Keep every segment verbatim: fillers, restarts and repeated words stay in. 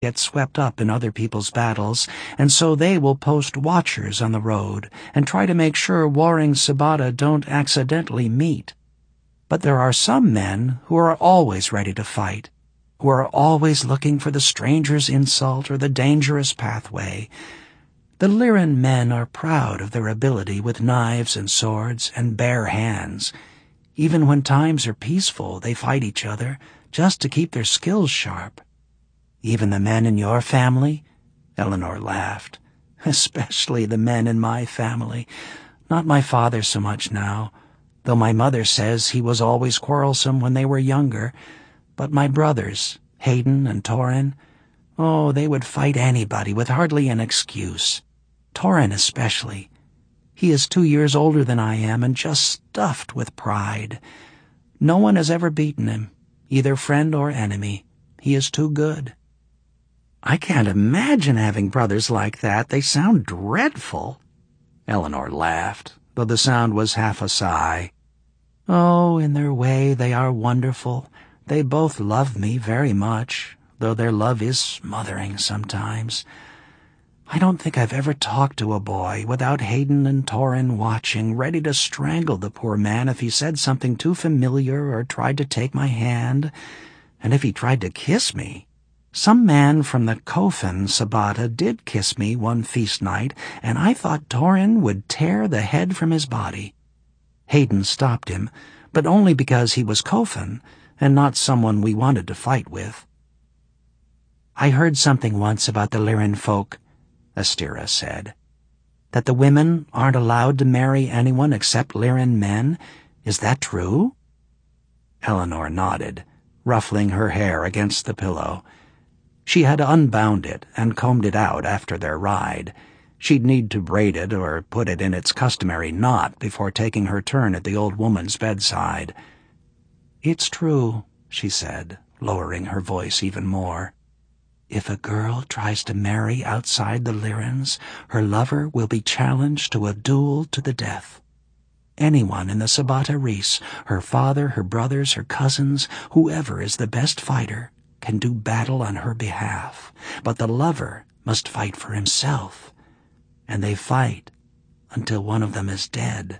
get swept up in other people's battles, and so they will post watchers on the road and try to make sure warring Sabata don't accidentally meet. But there are some men who are always ready to fight, who are always looking for the stranger's insult or the dangerous pathway. The Lyran men are proud of their ability with knives and swords and bare hands. Even when times are peaceful, they fight each other just to keep their skills sharp. Even the men in your family? Eleanor laughed. Especially the men in my family. Not my father so much now, though my mother says he was always quarrelsome when they were younger. But my brothers, Hayden and Torin, oh, they would fight anybody with hardly an excuse. Torin especially. He is two years older than I am and just stuffed with pride. No one has ever beaten him, either friend or enemy. He is too good. I can't imagine having brothers like that. They sound dreadful. Eleanor laughed, though the sound was half a sigh. Oh, in their way they are wonderful. They both love me very much, though their love is smothering sometimes. I don't think I've ever talked to a boy without Hayden and Torin watching, ready to strangle the poor man if he said something too familiar or tried to take my hand. And if he tried to kiss me. Some man from the Kofan Sabata did kiss me one feast night, and I thought Torin would tear the head from his body. Hayden stopped him, but only because he was Kofan, and not someone we wanted to fight with. I heard something once about the Lyran folk, Astera said. That the women aren't allowed to marry anyone except Lyran men. Is that true? Eleanor nodded, ruffling her hair against the pillow. She had unbound it and combed it out after their ride. She'd need to braid it or put it in its customary knot before taking her turn at the old woman's bedside. It's true, she said, lowering her voice even more. If a girl tries to marry outside the Lyrans, her lover will be challenged to a duel to the death. Anyone in the Sabata Rhys, her father, her brothers, her cousins, whoever is the best fighter, can do battle on her behalf, but the lover must fight for himself, and they fight until one of them is dead.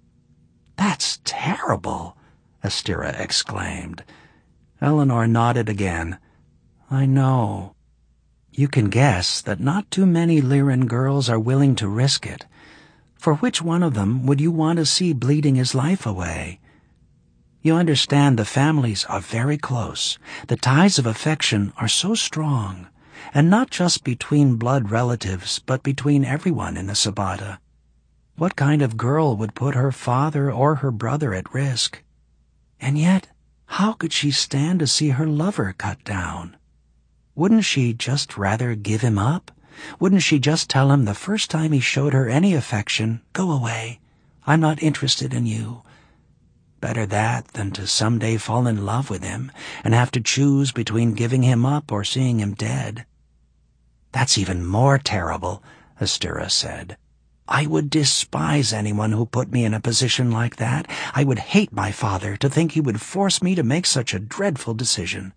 That's terrible, Astera exclaimed. Eleanor nodded again. I know. You can guess that not too many Lyran girls are willing to risk it. For which one of them would you want to see bleeding his life away? You understand the families are very close. The ties of affection are so strong, and not just between blood relatives, but between everyone in the Sabata. What kind of girl would put her father or her brother at risk? And yet, how could she stand to see her lover cut down? Wouldn't she just rather give him up? Wouldn't she just tell him the first time he showed her any affection, go away, I'm not interested in you? Better that than to someday fall in love with him and have to choose between giving him up or seeing him dead. That's even more terrible, Astera said. I would despise anyone who put me in a position like that. I would hate my father to think he would force me to make such a dreadful decision.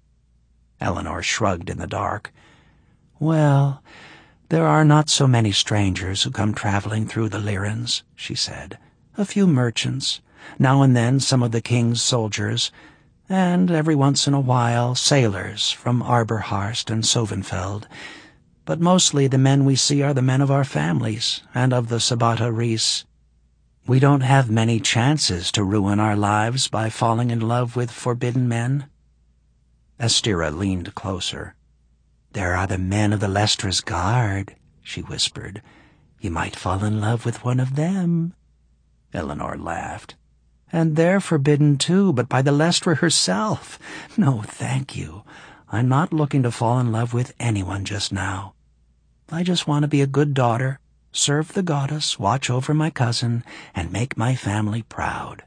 Eleanor shrugged in the dark. Well, there are not so many strangers who come traveling through the Lyrans, she said. A few merchants, now and then some of the king's soldiers, and every once in a while sailors from Arborharst and Sovenfeld. But mostly the men we see are the men of our families and of the Sabata Rhys. We don't have many chances to ruin our lives by falling in love with forbidden men. Astera leaned closer. There are the men of the Lestra's Guard, she whispered. You might fall in love with one of them. Eleanor laughed. And they're forbidden too, but by the Lestra herself. No, thank you. I'm not looking to fall in love with anyone just now. I just want to be a good daughter, serve the goddess, watch over my cousin, and make my family proud.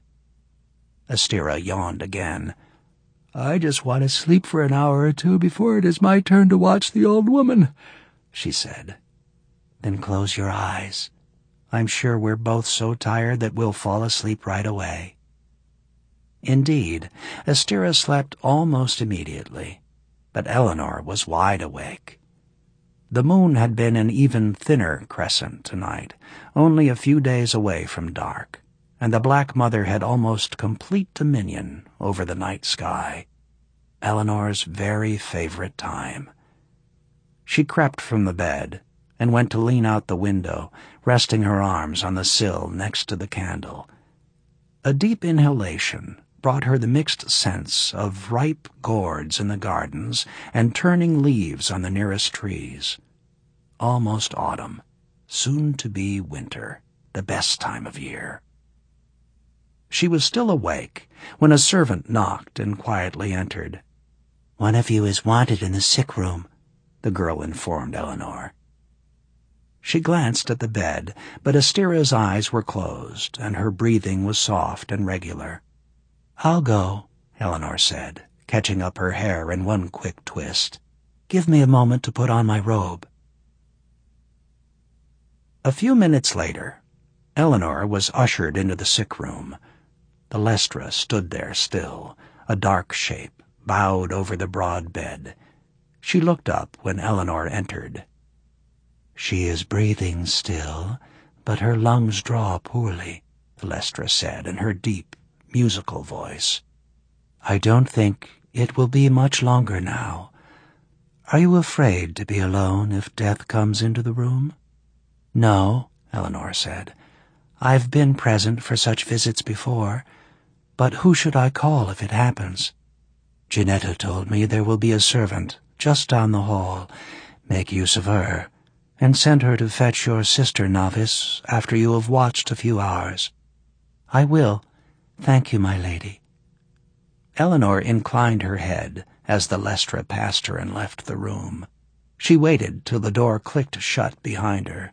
Astera yawned again. I just want to sleep for an hour or two before it is my turn to watch the old woman, she said. Then close your eyes. I'm sure we're both so tired that we'll fall asleep right away. Indeed, Astera slept almost immediately. but Eleanor was wide awake. The moon had been an even thinner crescent tonight, only a few days away from dark, and the Black Mother had almost complete dominion over the night sky. Eleanor's very favorite time. She crept from the bed and went to lean out the window, resting her arms on the sill next to the candle. A deep inhalation brought her the mixed sense of ripe gourds in the gardens and turning leaves on the nearest trees. Almost autumn, soon to be winter, the best time of year. She was still awake when a servant knocked and quietly entered. "One of you is wanted in the sick room," the girl informed Eleanor. She glanced at the bed, but Astera's eyes were closed, and her breathing was soft and regular. "I'll go," Eleanor said, catching up her hair in one quick twist. "Give me a moment to put on my robe." A few minutes later, Eleanor was ushered into the sick room. The Lestra stood there still, a dark shape, bowed over the broad bed. She looked up when Eleanor entered. "She is breathing still, but her lungs draw poorly," the Lestra said in her deep, musical voice. "I don't think it will be much longer now. Are you afraid to be alone if death comes into the room?" "No," Eleanor said. "I've been present for such visits before, but who should I call if it happens? Ginetta told me there will be a servant just down the hall. Make use of her, and send her to fetch your sister novice after you have watched a few hours." "I will. Thank you, my lady." Eleanor inclined her head as the Lestra passed her and left the room. She waited till the door clicked shut behind her.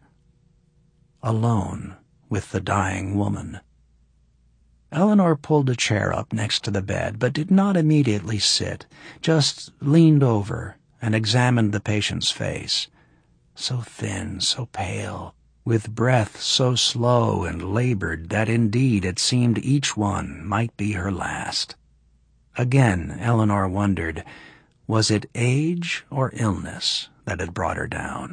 Alone with the dying woman. Eleanor pulled a chair up next to the bed, but did not immediately sit, just leaned over and examined the patient's face. So thin, so pale, with breath so slow and labored that indeed it seemed each one might be her last. Again Eleanor wondered, was it age or illness that had brought her down?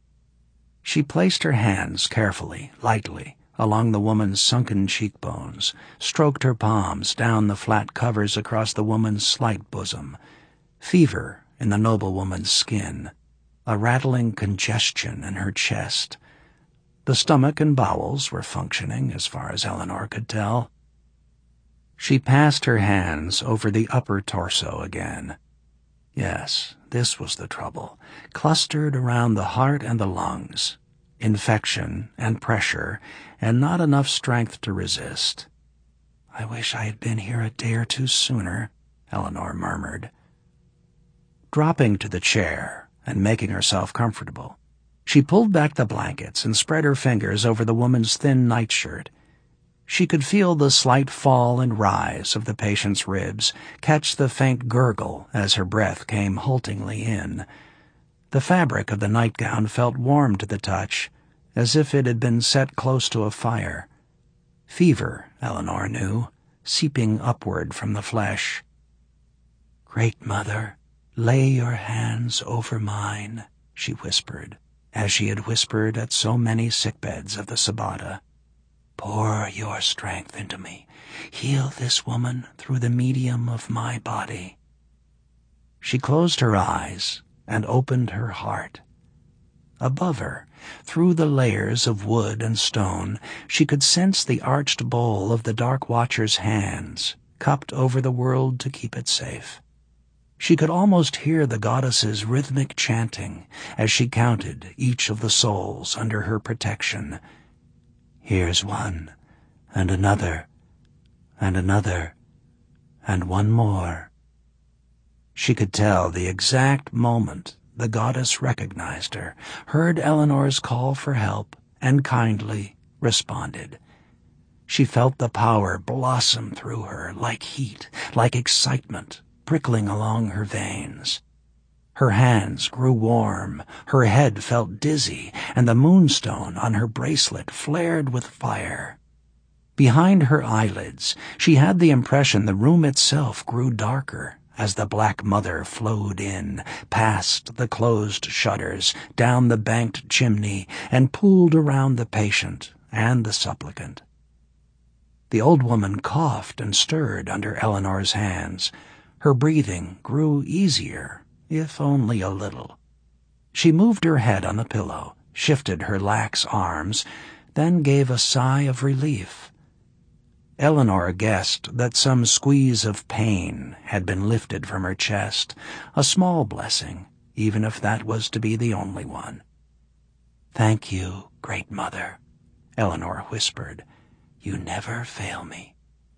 She placed her hands carefully, lightly, along the woman's sunken cheekbones, stroked her palms down the flat covers across the woman's slight bosom. Fever in the noblewoman's skin, a rattling congestion in her chest. The stomach and bowels were functioning as far as Eleanor could tell. She passed her hands over the upper torso again. Yes, this was the trouble, clustered around the heart and the lungs. Infection and pressure, and not enough strength to resist. "I wish I had been here a day or two sooner," Eleanor murmured. Dropping to the chair and making herself comfortable, she pulled back the blankets and spread her fingers over the woman's thin nightshirt. She could feel the slight fall and rise of the patient's ribs, catch the faint gurgle as her breath came haltingly in. The fabric of the nightgown felt warm to the touch, as if it had been set close to a fire. Fever, Eleanor knew, seeping upward from the flesh. "Great Mother, lay your hands over mine," she whispered, as she had whispered at so many sickbeds of the Sabata. "Pour your strength into me. Heal this woman through the medium of my body." She closed her eyes and opened her heart. Above her, through the layers of wood and stone, she could sense the arched bowl of the Dark Watcher's hands, cupped over the world to keep it safe. She could almost hear the goddess's rhythmic chanting as she counted each of the souls under her protection. Here's one, and another, and another, and one more. She could tell the exact moment the goddess recognized her, heard Eleanor's call for help, and kindly responded. She felt the power blossom through her like heat, like excitement, prickling along her veins. Her hands grew warm, her head felt dizzy, and the moonstone on her bracelet flared with fire. Behind her eyelids, she had the impression the room itself grew darker as the Black Mother flowed in, past the closed shutters, down the banked chimney, and pooled around the patient and the supplicant. The old woman coughed and stirred under Eleanor's hands. Her breathing grew easier, if only a little. She moved her head on the pillow, shifted her lax arms, then gave a sigh of relief. Eleanor guessed that some squeeze of pain had been lifted from her chest, a small blessing, even if that was to be the only one. "Thank you, Great Mother," Eleanor whispered. "You never fail me."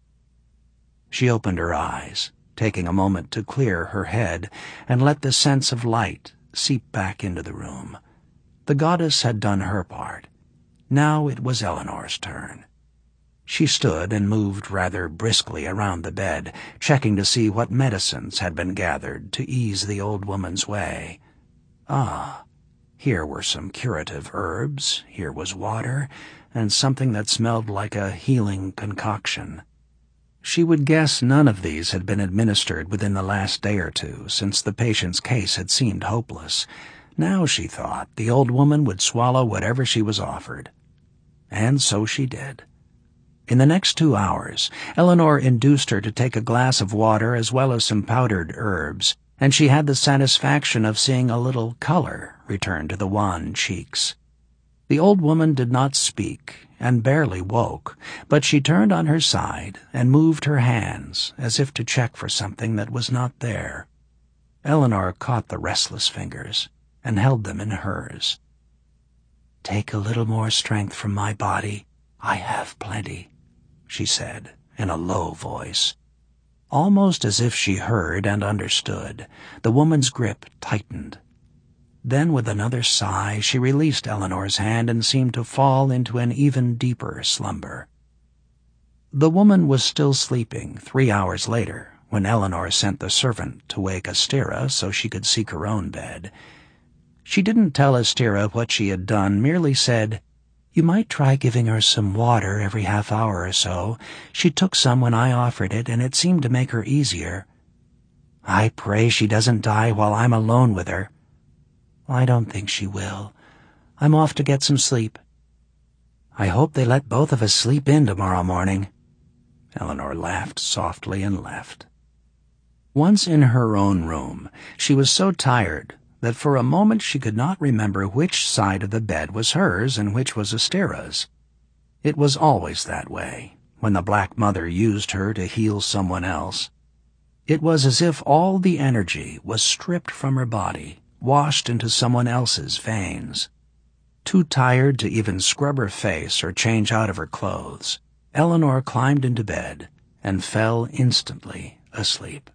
She opened her eyes, taking a moment to clear her head and let the sense of light seep back into the room. The goddess had done her part. Now it was Eleanor's turn. She stood and moved rather briskly around the bed, checking to see what medicines had been gathered to ease the old woman's way. Ah, here were some curative herbs, here was water, and something that smelled like a healing concoction. She would guess none of these had been administered within the last day or two, since the patient's case had seemed hopeless. Now, she thought, the old woman would swallow whatever she was offered. And so she did. In the next two hours, Eleanor induced her to take a glass of water as well as some powdered herbs, and she had the satisfaction of seeing a little color return to the wan cheeks. The old woman did not speak and barely woke, but she turned on her side and moved her hands as if to check for something that was not there. Eleanor caught the restless fingers and held them in hers. "Take a little more strength from my body. I have plenty," she said in a low voice. Almost as if she heard and understood, the woman's grip tightened. Then, with another sigh, she released Eleanor's hand and seemed to fall into an even deeper slumber. The woman was still sleeping three hours later when Eleanor sent the servant to wake Astera so she could seek her own bed. She didn't tell Astera what she had done, merely said, "You might try giving her some water every half hour or so. She took some when I offered it, and it seemed to make her easier. I pray she doesn't die while I'm alone with her." "I don't think she will. I'm off to get some sleep." "I hope they let both of us sleep in tomorrow morning." Eleanor laughed softly and left. Once in her own room, she was so tired that for a moment she could not remember which side of the bed was hers and which was Astera's. It was always that way, when the Black Mother used her to heal someone else. It was as if all the energy was stripped from her body, washed into someone else's veins. Too tired to even scrub her face or change out of her clothes, Eleanor climbed into bed and fell instantly asleep.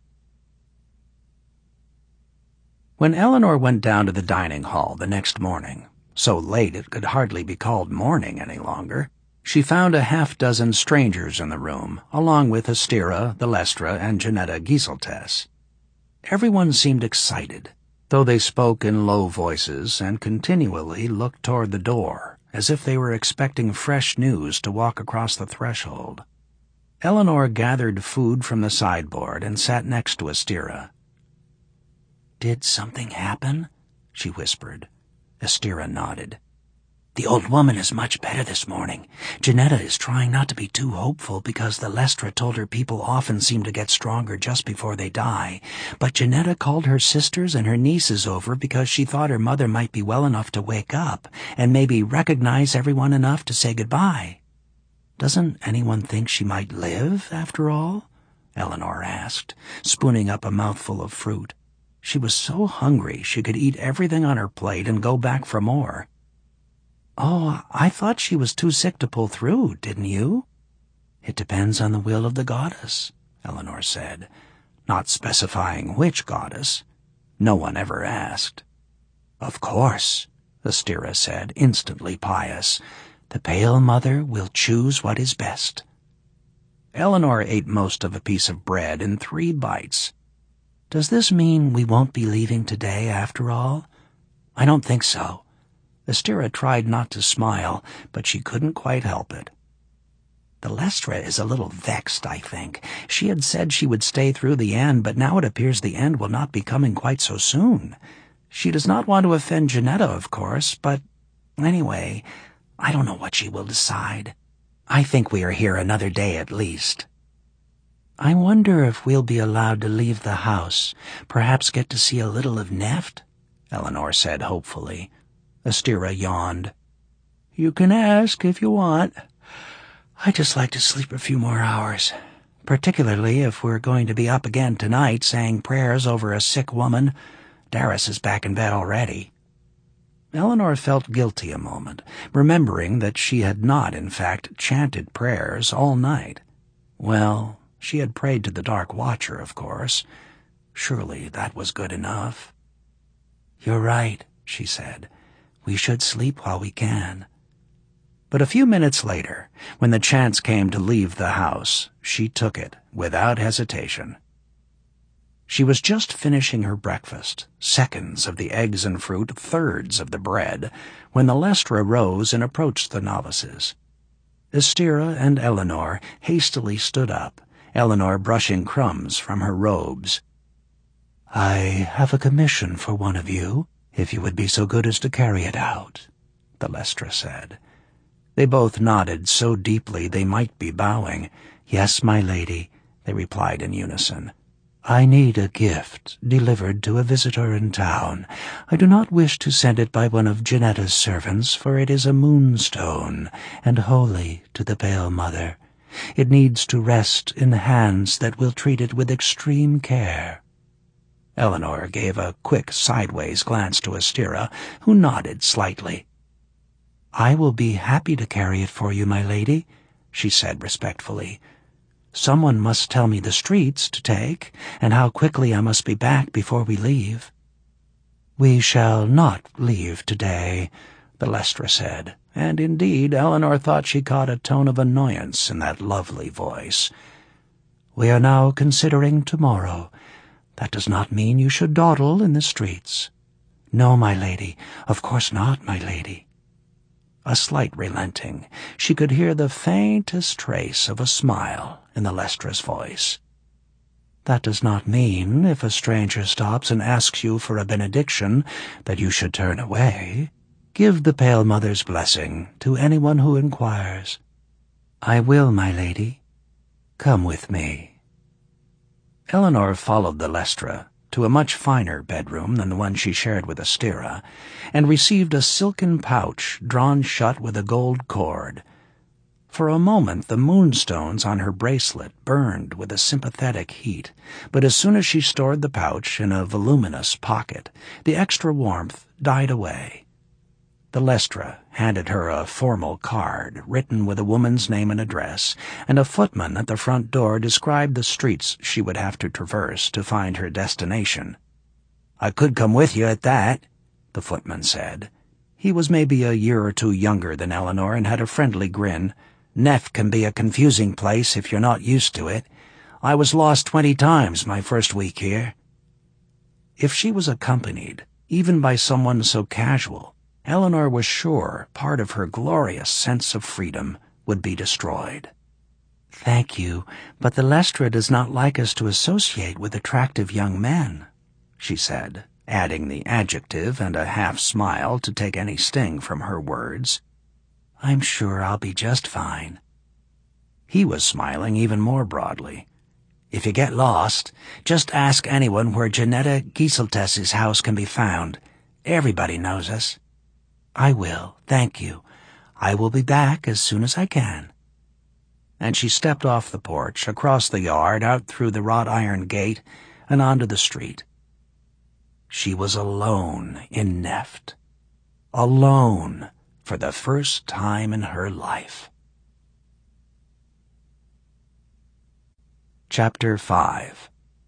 When Eleanor went down to the dining hall the next morning, so late it could hardly be called morning any longer, she found a half-dozen strangers in the room, along with Astera, the Lestra, and Janetta Gieseltess. Everyone seemed excited, though they spoke in low voices and continually looked toward the door, as if they were expecting fresh news to walk across the threshold. Eleanor gathered food from the sideboard and sat next to Astera. "Did something happen?" she whispered. Astera nodded. "The old woman is much better this morning. Janetta is trying not to be too hopeful because the Lestra told her people often seem to get stronger just before they die, but Janetta called her sisters and her nieces over because she thought her mother might be well enough to wake up and maybe recognize everyone enough to say goodbye. Doesn't anyone think she might live, after all?" Eleanor asked, spooning up a mouthful of fruit. She was so hungry she could eat everything on her plate and go back for more. "Oh, I thought she was too sick to pull through, didn't you?" "It depends on the will of the goddess," Eleanor said, not specifying which goddess. No one ever asked. "Of course," Astera said, instantly pious. "The Pale Mother will choose what is best." Eleanor ate most of a piece of bread in three bites. "Does this mean we won't be leaving today after all?" "I don't think so." Astera tried not to smile, but she couldn't quite help it. The Lestra is a little vexed, I think. She had said she would stay through the end, but now it appears the end will not be coming quite so soon. She does not want to offend Janetta, of course, but anyway, I don't know what she will decide. I think we are here another day at least. I wonder if we'll be allowed to leave the house, perhaps get to see a little of Neft? Eleanor said hopefully. Astera yawned. You can ask if you want. I'd just like to sleep a few more hours, particularly if we're going to be up again tonight saying prayers over a sick woman. Darris is back in bed already. Eleanor felt guilty a moment, remembering that she had not, in fact, chanted prayers all night. Well, she had prayed to the Dark Watcher, of course. Surely that was good enough. You're right, she said. We should sleep while we can. But a few minutes later, when the chance came to leave the house, she took it without hesitation. She was just finishing her breakfast, seconds of the eggs and fruit, thirds of the bread, when the Lestra rose and approached the novices. Astera and Eleanor hastily stood up, Eleanor brushing crumbs from her robes. I have a commission for one of you, if you would be so good as to carry it out, the Lestra said. They both nodded so deeply they might be bowing. Yes, my lady, they replied in unison. I need a gift delivered to a visitor in town. I do not wish to send it by one of Janetta's servants, for it is a moonstone, and holy to the Pale Mother. It needs to rest in hands that will treat it with extreme care. Eleanor gave a quick sideways glance to Astera, who nodded slightly. I will be happy to carry it for you, my lady, she said respectfully. Someone must tell me the streets to take, and how quickly I must be back before we leave. We shall not leave today, the Lestra said, and indeed Eleanor thought she caught a tone of annoyance in that lovely voice. We are now considering tomorrow. That does not mean you should dawdle in the streets. No, my lady, of course not, my lady. A slight relenting, she could hear the faintest trace of a smile in the Lestra's voice. That does not mean, if a stranger stops and asks you for a benediction, that you should turn away. Give the Pale Mother's blessing to anyone who inquires. I will, my lady. Come with me. Eleanor followed the Lestra to a much finer bedroom than the one she shared with Astera, and received a silken pouch drawn shut with a gold cord. For a moment the moonstones on her bracelet burned with a sympathetic heat, but as soon as she stored the pouch in a voluminous pocket, the extra warmth died away. The Lestra handed her a formal card written with a woman's name and address, and a footman at the front door described the streets she would have to traverse to find her destination. I could come with you at that, the footman said. He was maybe a year or two younger than Eleanor and had a friendly grin. Neft can be a confusing place if you're not used to it. I was lost twenty times my first week here. If she was accompanied, even by someone so casual, Eleanor was sure part of her glorious sense of freedom would be destroyed. Thank you, but the Lestra does not like us to associate with attractive young men, she said, adding the adjective and a half-smile to take any sting from her words. I'm sure I'll be just fine. He was smiling even more broadly. If you get lost, just ask anyone where Janetta Gieseltess's house can be found. Everybody knows us. I will, thank you. I will be back as soon as I can. And she stepped off the porch, across the yard, out through the wrought iron gate, and onto the street. She was alone in Neft. Alone for the first time in her life. Chapter five.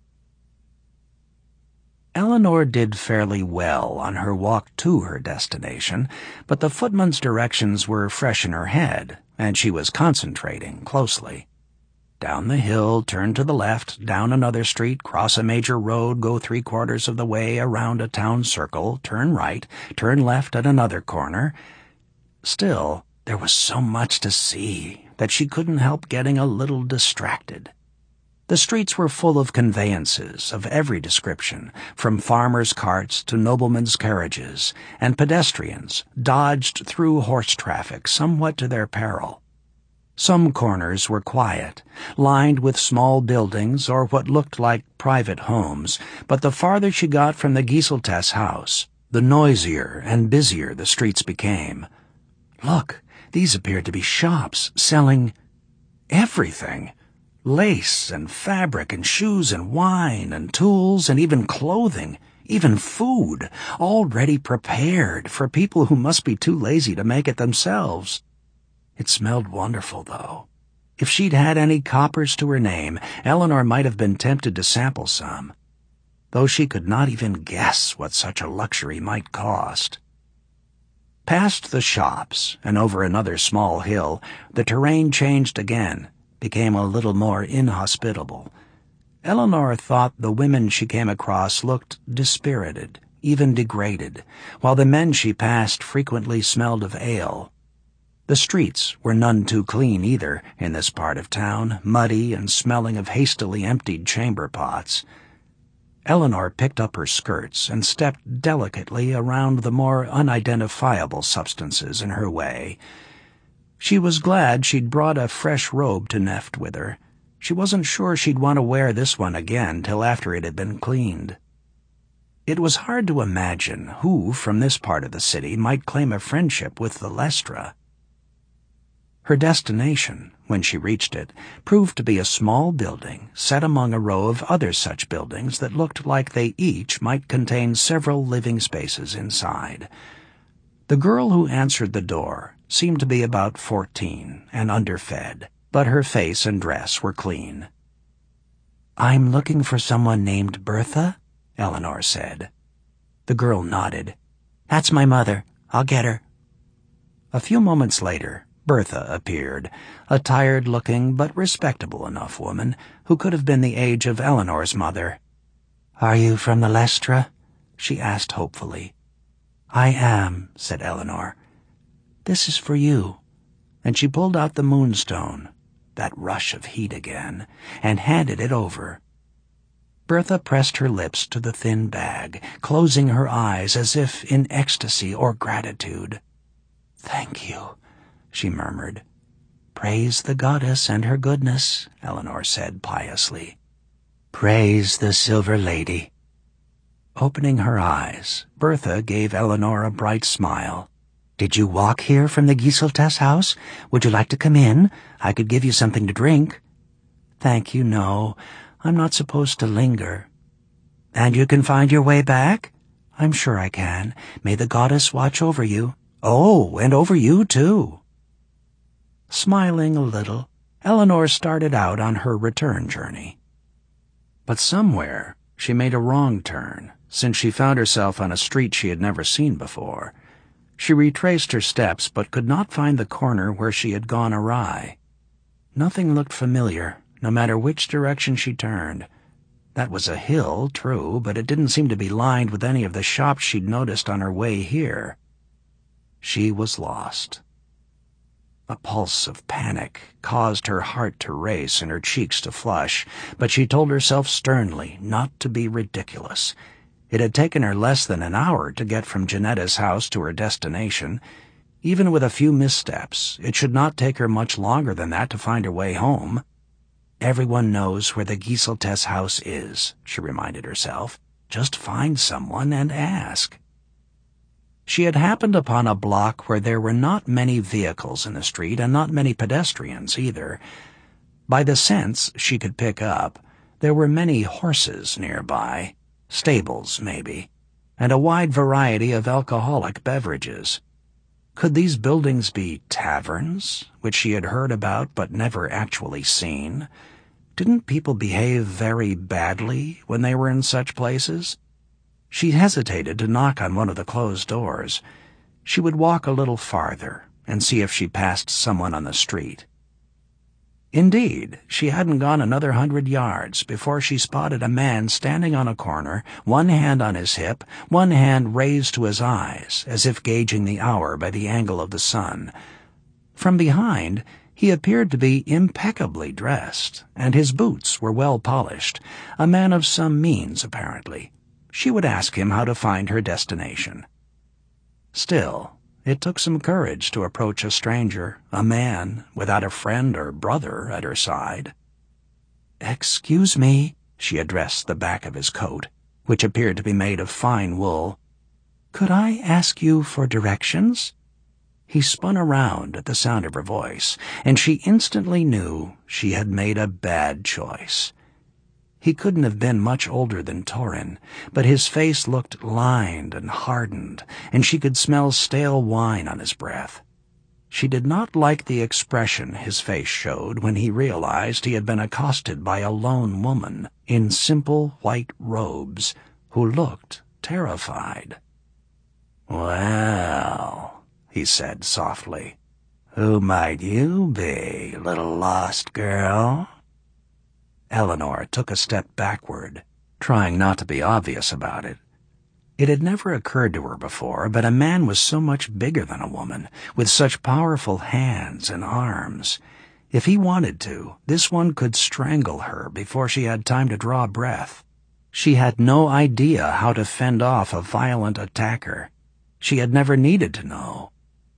Eleanor did fairly well on her walk to her destination, but the footman's directions were fresh in her head, and she was concentrating closely. Down the hill, turn to the left, down another street, cross a major road, go three-quarters of the way around a town circle, turn right, turn left at another corner. Still, there was so much to see, that she couldn't help getting a little distracted. The streets were full of conveyances of every description, from farmers' carts to noblemen's carriages, and pedestrians dodged through horse traffic somewhat to their peril. Some corners were quiet, lined with small buildings or what looked like private homes, but the farther she got from the Gieseltes house, the noisier and busier the streets became. Look, these appeared to be shops selling everything. Lace and fabric and shoes and wine and tools and even clothing, even food, all ready prepared for people who must be too lazy to make it themselves. It smelled wonderful, though. If she'd had any coppers to her name, Eleanor might have been tempted to sample some, though she could not even guess what such a luxury might cost. Past the shops and over another small hill, the terrain changed again, became a little more inhospitable. Eleanor thought the women she came across looked dispirited, even degraded, while the men she passed frequently smelled of ale. The streets were none too clean either in this part of town, muddy and smelling of hastily emptied chamber pots. Eleanor picked up her skirts and stepped delicately around the more unidentifiable substances in her way. She was glad she'd brought a fresh robe to Neft with her. She wasn't sure she'd want to wear this one again till after it had been cleaned. It was hard to imagine who from this part of the city might claim a friendship with the Lestra. Her destination, when she reached it, proved to be a small building set among a row of other such buildings that looked like they each might contain several living spaces inside. The girl who answered the door seemed to be about fourteen and underfed, but her face and dress were clean. "I'm looking for someone named Bertha," Eleanor said. The girl nodded. "That's my mother. I'll get her." A few moments later, Bertha appeared, a tired-looking but respectable enough woman who could have been the age of Eleanor's mother. "Are you from the Lestra?" she asked hopefully. "I am," said Eleanor. "This is for you." And she pulled out the moonstone, that rush of heat again, and handed it over. Bertha pressed her lips to the thin bag, closing her eyes as if in ecstasy or gratitude. "Thank you," she murmured. "Praise the goddess and her goodness," Eleanor said piously. "Praise the Silver Lady." Opening her eyes, Bertha gave Eleanor a bright smile. "Did you walk here from the Gieseltes house? Would you like to come in? I could give you something to drink." "Thank you, no. I'm not supposed to linger." "And you can find your way back?" "I'm sure I can. May the goddess watch over you." "Oh, and over you, too." Smiling a little, Eleanor started out on her return journey. But somewhere she made a wrong turn, since she found herself on a street she had never seen before. She retraced her steps but could not find the corner where she had gone awry. Nothing looked familiar, no matter which direction she turned. That was a hill, true, but it didn't seem to be lined with any of the shops she'd noticed on her way here. She was lost. A pulse of panic caused her heart to race and her cheeks to flush, but she told herself sternly not to be ridiculous. It had taken her less than an hour to get from Janetta's house to her destination. Even with a few missteps, it should not take her much longer than that to find her way home. Everyone knows where the Gieseltes house is, she reminded herself. Just find someone and ask. She had happened upon a block where there were not many vehicles in the street and not many pedestrians either. By the scents she could pick up, there were many horses nearby. Stables, maybe, and a wide variety of alcoholic beverages. Could these buildings be taverns, which she had heard about but never actually seen? Didn't people behave very badly when they were in such places? She hesitated to knock on one of the closed doors. She would walk a little farther and see if she passed someone on the street. Indeed, she hadn't gone another hundred yards before she spotted a man standing on a corner, one hand on his hip, one hand raised to his eyes, as if gauging the hour by the angle of the sun. From behind, He appeared to be impeccably dressed, and his boots were well polished, a man of some means, apparently. She would ask him how to find her destination. Still, it took some courage to approach a stranger, a man, without a friend or brother at her side. "Excuse me," she addressed the back of his coat, which appeared to be made of fine wool. "Could I ask you for directions?" He spun around at the sound of her voice, and she instantly knew she had made a bad choice. He couldn't have been much older than Torin, but his face looked lined and hardened, and she could smell stale wine on his breath. She did not like the expression his face showed when he realized he had been accosted by a lone woman in simple white robes who looked terrified. "Well," he said softly, "who might you be, little lost girl?" Eleanor took a step backward, trying not to be obvious about it. It had never occurred to her before, but a man was so much bigger than a woman, with such powerful hands and arms. If he wanted to, this one could strangle her before she had time to draw breath. She had no idea how to fend off a violent attacker. She had never needed to know.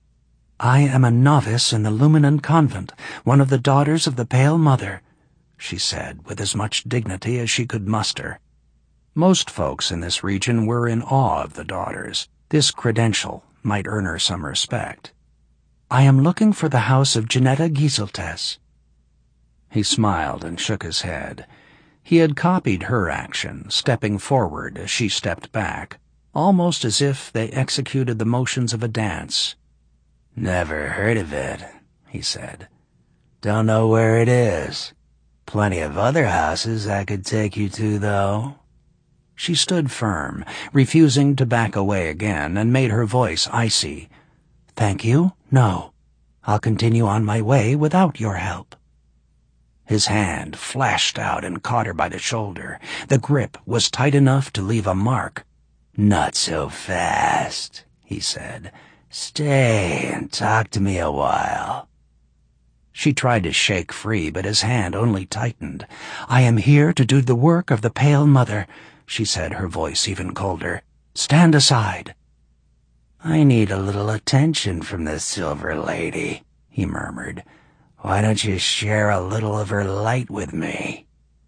"I am a novice in the Luminon Convent, one of the daughters of the Pale Mother," she said with as much dignity as she could muster. Most folks in this region were in awe of the daughters. This credential might earn her some respect. "I am looking for the house of Janetta Gieseltes." He smiled and shook his head. He had copied her action, stepping forward as she stepped back, almost as if they executed the motions of a dance. "Never heard of it," he said. "Don't know where it is. Plenty of other houses I could take you to, though." She stood firm, refusing to back away again, and made her voice icy. "Thank you, no. I'll continue on my way without your help." His hand flashed out and caught her by the shoulder. The grip was tight enough to leave a mark. "Not so fast," he said. "Stay and talk to me a while." She tried to shake free, but his hand only tightened. "I am here to do the work of the Pale Mother," she said, her voice even colder. "Stand aside." "I need a little attention from the Silver Lady," he murmured. "Why don't you share a little of her light with me?"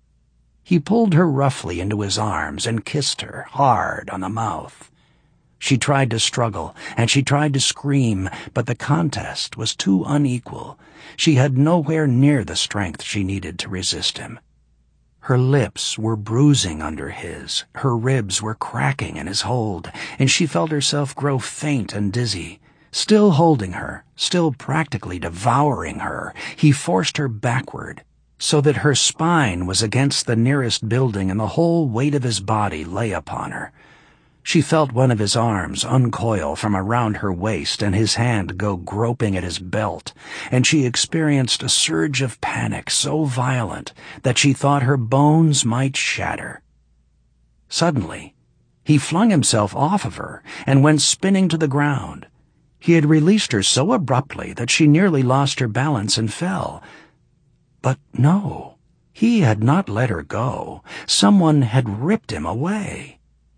He pulled her roughly into his arms and kissed her hard on the mouth. She tried to struggle, and she tried to scream, but the contest was too unequal. She had nowhere near the strength she needed to resist him. Her lips were bruising under his, her ribs were cracking in his hold, and she felt herself grow faint and dizzy. Still holding her, still practically devouring her, he forced her backward, so that her spine was against the nearest building and the whole weight of his body lay upon her. She felt one of his arms uncoil from around her waist and his hand go groping at his belt, and she experienced a surge of panic so violent that she thought her bones might shatter. Suddenly, he flung himself off of her and went spinning to the ground. He had released her so abruptly that she nearly lost her balance and fell. But no, he had not let her go. Someone had ripped him away.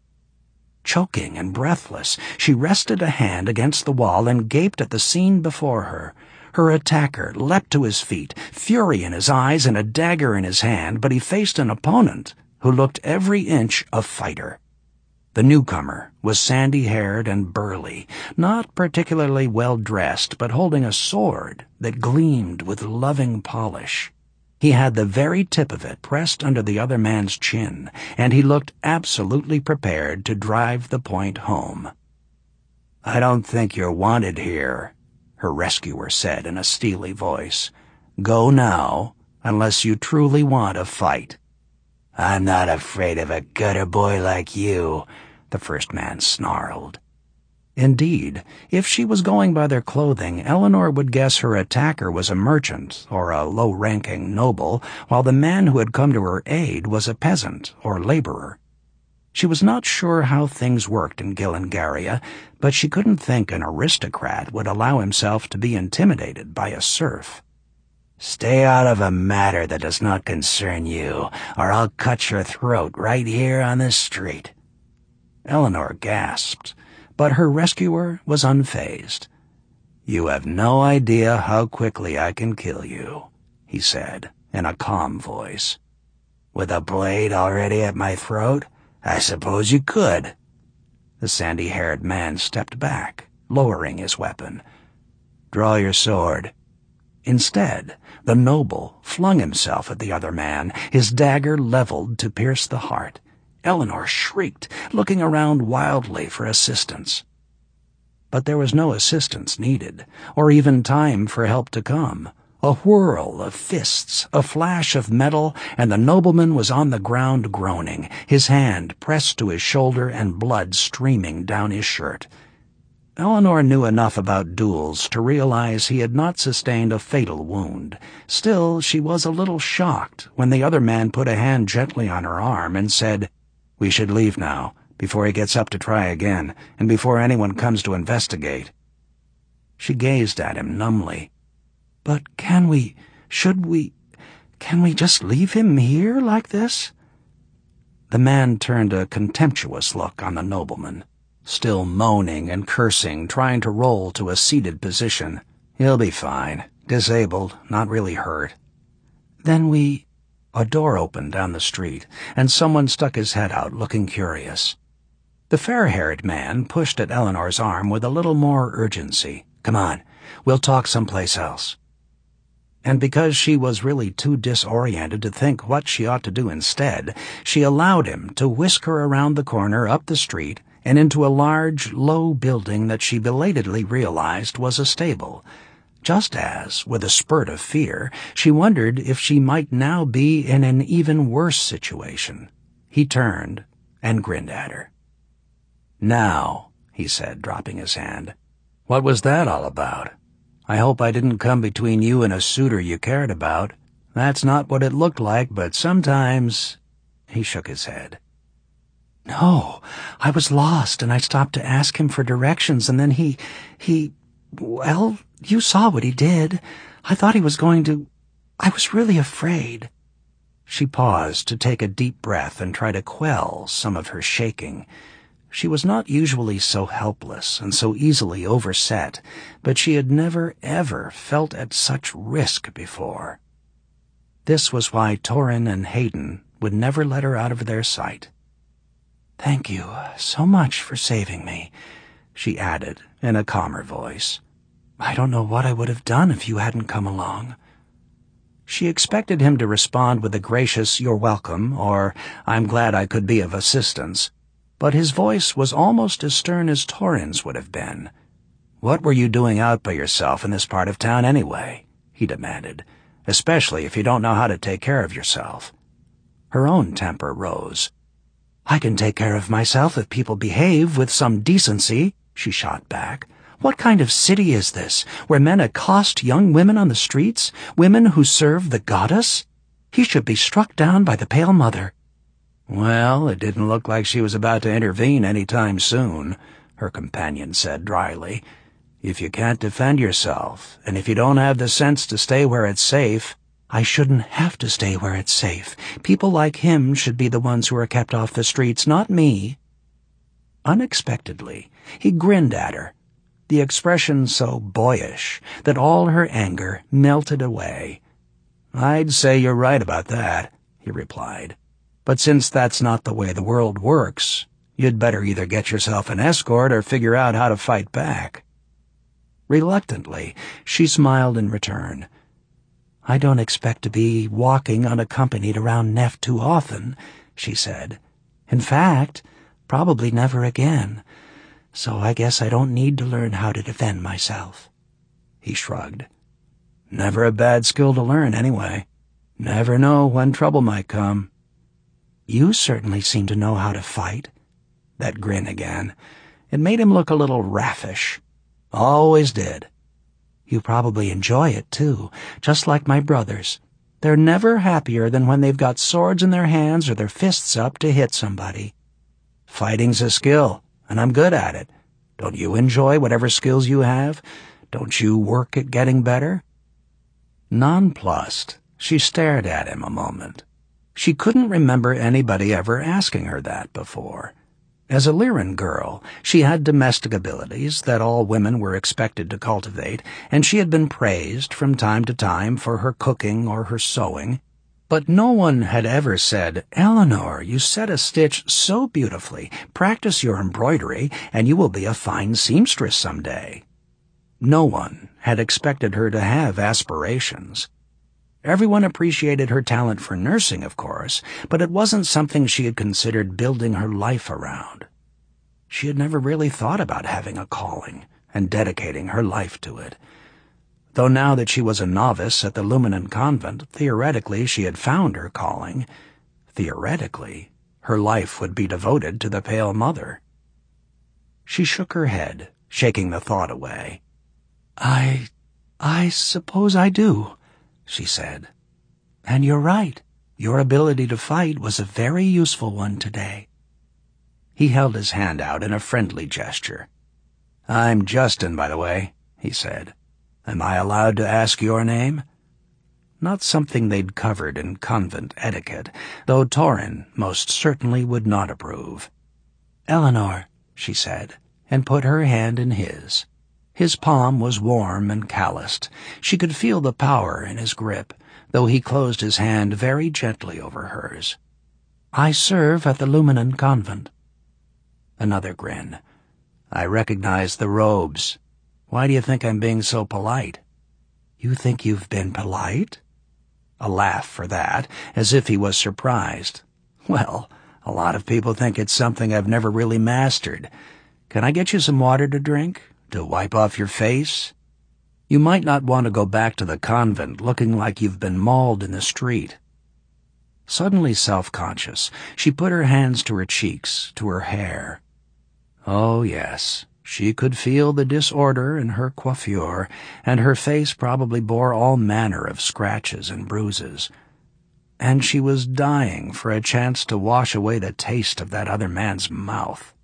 Choking and breathless, she rested a hand against the wall and gaped at the scene before her. Her attacker leapt to his feet, fury in his eyes and a dagger in his hand, but he faced an opponent who looked every inch a fighter. The newcomer was sandy-haired and burly, not particularly well-dressed, but holding a sword that gleamed with loving polish. He had the very tip of it pressed under the other man's chin, and he looked absolutely prepared to drive the point home. "I don't think you're wanted here," her rescuer said in a steely voice. "Go now, unless you truly want a fight." "I'm not afraid of a gutter boy like you," the first man snarled. Indeed, if she was going by their clothing, Eleanor would guess her attacker was a merchant or a low-ranking noble, while the man who had come to her aid was a peasant or laborer. She was not sure how things worked in Gillengaria, but she couldn't think an aristocrat would allow himself to be intimidated by a serf. Stay out of a matter that does not concern you, or I'll cut your throat right here on the street." Eleanor gasped, but her rescuer was unfazed. "You have no idea how quickly I can kill you," he said, in a calm voice. "With a blade already at my throat, I suppose you could." The sandy-haired man stepped back, lowering his weapon. "Draw your sword." Instead, the noble flung himself at the other man, his dagger leveled to pierce the heart. Eleanor shrieked, looking around wildly for assistance. But there was no assistance needed, or even time for help to come. A whirl of fists, a flash of metal, and the nobleman was on the ground groaning, his hand pressed to his shoulder and blood streaming down his shirt. Eleanor knew enough about duels to realize he had not sustained a fatal wound. Still, she was a little shocked when the other man put a hand gently on her arm and said, "We should leave now, before he gets up to try again, and before anyone comes to investigate." She gazed at him numbly. "But can we, should we, can we just leave him here like this?" The man turned a contemptuous look on the nobleman, still moaning and cursing, trying to roll to a seated position. "He'll be fine. Disabled, not really hurt." "Then we—" A door opened down the street, and someone stuck his head out, looking curious. The fair-haired man pushed at Eleanor's arm with a little more urgency. "Come on, we'll talk someplace else." And because she was really too disoriented to think what she ought to do instead, she allowed him to whisk her around the corner, up the street, and into a large, low building that she belatedly realized was a stable, just as, with a spurt of fear, she wondered if she might now be in an even worse situation. He turned and grinned at her. "Now," he said, dropping his hand, "what was that all about? I hope I didn't come between you and a suitor you cared about. That's not what it looked like, but sometimes—" He shook his head. "No, I was lost, and I stopped to ask him for directions, and then he, he, well, you saw what he did. I thought he was going to, I was really afraid." She paused to take a deep breath and try to quell some of her shaking. She was not usually so helpless and so easily overset, but she had never, ever felt at such risk before. This was why Torin and Hayden would never let her out of their sight. "Thank you so much for saving me," she added in a calmer voice. "I don't know what I would have done if you hadn't come along." She expected him to respond with a gracious "You're welcome," or "I'm glad I could be of assistance," but his voice was almost as stern as Torin's would have been. "What were you doing out by yourself in this part of town anyway?" he demanded, "especially if you don't know how to take care of yourself." Her own temper rose. "I can take care of myself if people behave with some decency," she shot back. "What kind of city is this, where men accost young women on the streets, women who serve the goddess? He should be struck down by the Pale Mother." "Well, it didn't look like she was about to intervene any time soon," her companion said dryly. "If you can't defend yourself, and if you don't have the sense to stay where it's safe—" "I shouldn't have to stay where it's safe. People like him should be the ones who are kept off the streets, not me." Unexpectedly, he grinned at her, the expression so boyish that all her anger melted away. "I'd say you're right about that," he replied. "But since that's not the way the world works, you'd better either get yourself an escort or figure out how to fight back." Reluctantly, she smiled in return. "I don't expect to be walking unaccompanied around Neff too often," she said. "In fact, probably never again. So I guess I don't need to learn how to defend myself." He shrugged. "Never a bad skill to learn, anyway. Never know when trouble might come." "You certainly seem to know how to fight." That grin again. It made him look a little raffish. "Always did." "You probably enjoy it, too, just like my brothers. They're never happier than when they've got swords in their hands or their fists up to hit somebody." "Fighting's a skill, and I'm good at it. Don't you enjoy whatever skills you have? Don't you work at getting better?" Nonplussed, she stared at him a moment. She couldn't remember anybody ever asking her that before. As a Lyran girl, she had domestic abilities that all women were expected to cultivate, and she had been praised from time to time for her cooking or her sewing. But no one had ever said, "Eleanor, you set a stitch so beautifully. Practice your embroidery, and you will be a fine seamstress someday." No one had expected her to have aspirations. Everyone appreciated her talent for nursing, of course, but it wasn't something she had considered building her life around. She had never really thought about having a calling and dedicating her life to it. Though now that she was a novice at the Luminan Convent, theoretically she had found her calling. Theoretically, her life would be devoted to the Pale Mother. She shook her head, shaking the thought away. I... I suppose I do, she said. And you're right. Your ability to fight was a very useful one today. He held his hand out in a friendly gesture. I'm Justin, by the way, he said. Am I allowed to ask your name? Not something they'd covered in convent etiquette, though Torin most certainly would not approve. Eleanor, she said, and put her hand in his. His palm was warm and calloused. She could feel the power in his grip, though he closed his hand very gently over hers. I serve at the Luminan Convent. Another grin. I recognize the robes. Why do you think I'm being so polite? You think you've been polite? A laugh for that, as if he was surprised. Well, a lot of people think it's something I've never really mastered. Can I get you some water to drink? To wipe off your face? You might not want to go back to the convent looking like you've been mauled in the street. Suddenly self-conscious, she put her hands to her cheeks, to her hair. Oh, yes, she could feel the disorder in her coiffure, and her face probably bore all manner of scratches and bruises. And she was dying for a chance to wash away the taste of that other man's mouth.